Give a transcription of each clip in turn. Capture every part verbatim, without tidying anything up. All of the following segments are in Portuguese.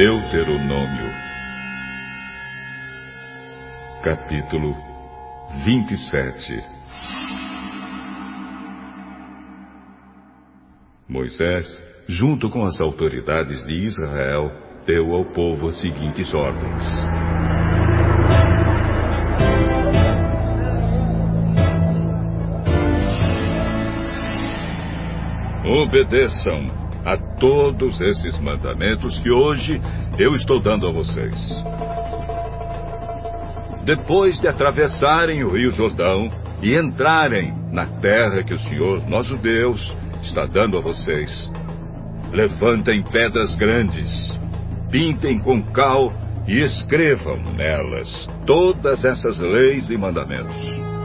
Deuteronômio, capítulo vinte e sete. Moisés, junto com as autoridades de Israel, deu ao povo as seguintes ordens: obedeçam a todos esses mandamentos que hoje eu estou dando a vocês. Depois de atravessarem o Rio Jordão e entrarem na terra que o Senhor, nosso Deus, está dando a vocês, levantem pedras grandes, pintem com cal e escrevam nelas todas essas leis e mandamentos.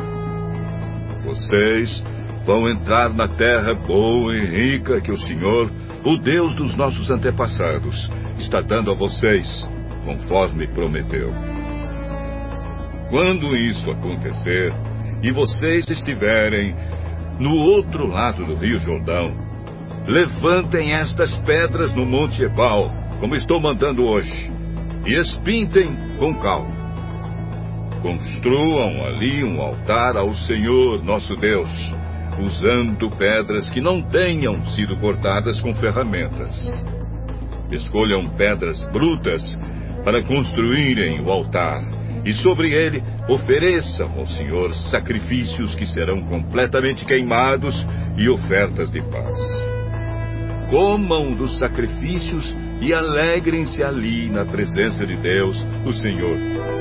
Vocês vão entrar na terra boa e rica que o Senhor, o Deus dos nossos antepassados, está dando a vocês, conforme prometeu. Quando isso acontecer e vocês estiverem no outro lado do Rio Jordão, levantem estas pedras no Monte Ebal, como estou mandando hoje, e espintem com cal. Construam ali um altar ao Senhor, nosso Deus, usando pedras que não tenham sido cortadas com ferramentas. Escolham pedras brutas para construírem o altar, e sobre ele ofereçam ao Senhor sacrifícios que serão completamente queimados e ofertas de paz. Comam dos sacrifícios e alegrem-se ali na presença de Deus, o Senhor.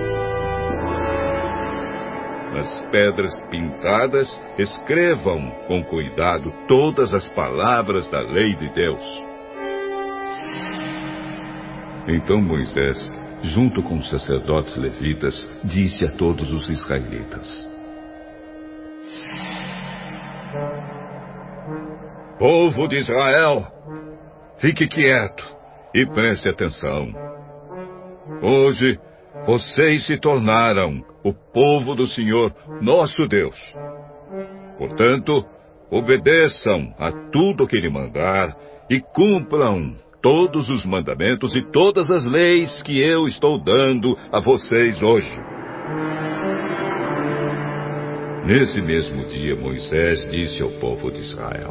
Nas pedras pintadas, escrevam com cuidado todas as palavras da lei de Deus. Então Moisés, junto com os sacerdotes levitas, disse a todos os israelitas: povo de Israel, fique quieto e preste atenção. Hoje, vocês se tornaram o povo do Senhor, nosso Deus. Portanto, obedeçam a tudo que Ele mandar e cumpram todos os mandamentos e todas as leis que eu estou dando a vocês hoje. Nesse mesmo dia, Moisés disse ao povo de Israel: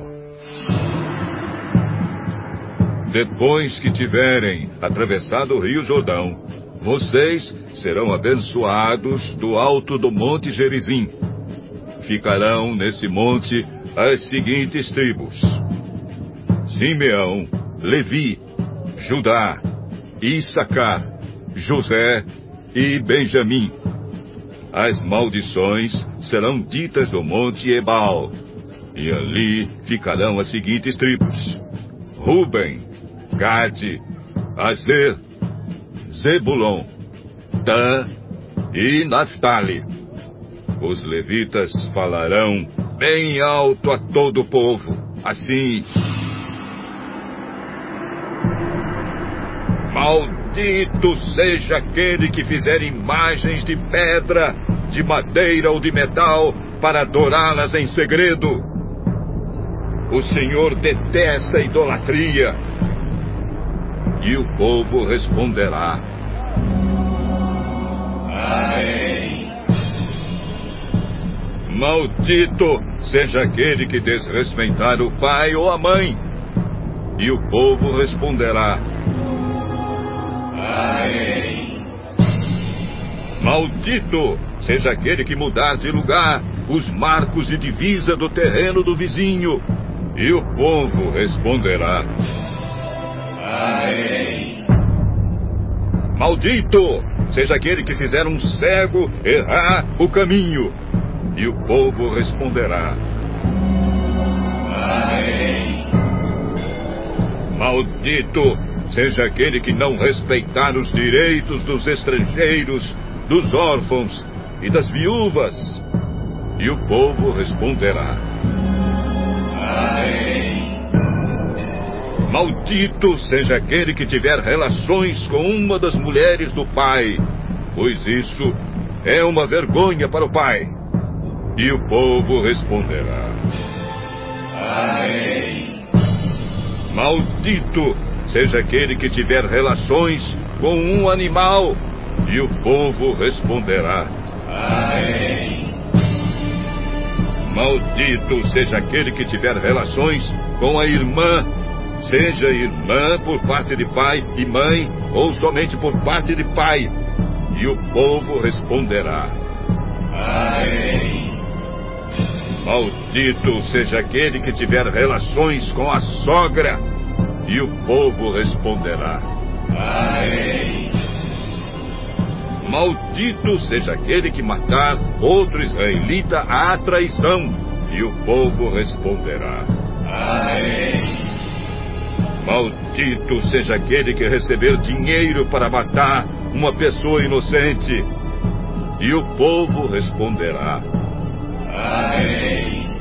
depois que tiverem atravessado o Rio Jordão, vocês serão abençoados do alto do Monte Gerizim. Ficarão nesse monte as seguintes tribos: Simeão, Levi, Judá, Issacar, José e Benjamim. As maldições serão ditas no Monte Ebal, e ali ficarão as seguintes tribos: Ruben, Gade, Aser, Zebulon, Dan e Naftali. Os levitas falarão bem alto a todo o povo, assim: maldito seja aquele que fizer imagens de pedra, de madeira ou de metal para adorá-las em segredo. O Senhor detesta a idolatria. E o povo responderá: amém. Maldito seja aquele que desrespeitar o pai ou a mãe. E o povo responderá: amém. Maldito seja aquele que mudar de lugar os marcos de divisa do terreno do vizinho. E o povo responderá: amém. Maldito seja aquele que fizer um cego errar o caminho. E o povo responderá: amém. Maldito seja aquele que não respeitar os direitos dos estrangeiros, dos órfãos e das viúvas. E o povo responderá: amém. Maldito seja aquele que tiver relações com uma das mulheres do pai, pois isso é uma vergonha para o pai. E o povo responderá: amém. Maldito seja aquele que tiver relações com um animal. E o povo responderá: Amém. Maldito seja aquele que tiver relações com a irmã, seja irmã por parte de pai e mãe, ou somente por parte de pai. E o povo responderá: Amém. Maldito seja aquele que tiver relações com a sogra. E o povo responderá: Amém. Maldito seja aquele que matar outro israelita à traição. E o povo responderá: Amém. Maldito seja aquele que receber dinheiro para matar uma pessoa inocente. E o povo responderá: Amém.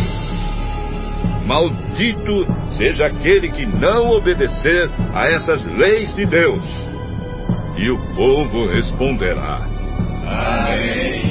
Maldito seja aquele que não obedecer a essas leis de Deus. E o povo responderá: Amém.